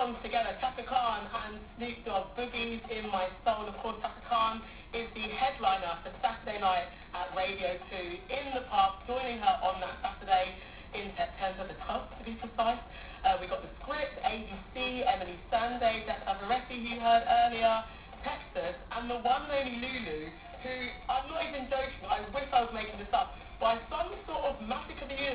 songs together, Chaka Khan and Snoop Dogg, Boogies in My Soul. Of course, Chaka Khan is the headliner for Saturday night at Radio 2 in the park. Joining her on that Saturday in September the 12th, to be precise. We've got The Script, ABC, Emily Sandé, Jessica Varetti, who you heard earlier, Texas, and the one and only Lulu, who, I'm not even joking, I wish I was making this up, by some sort of magic of the universe,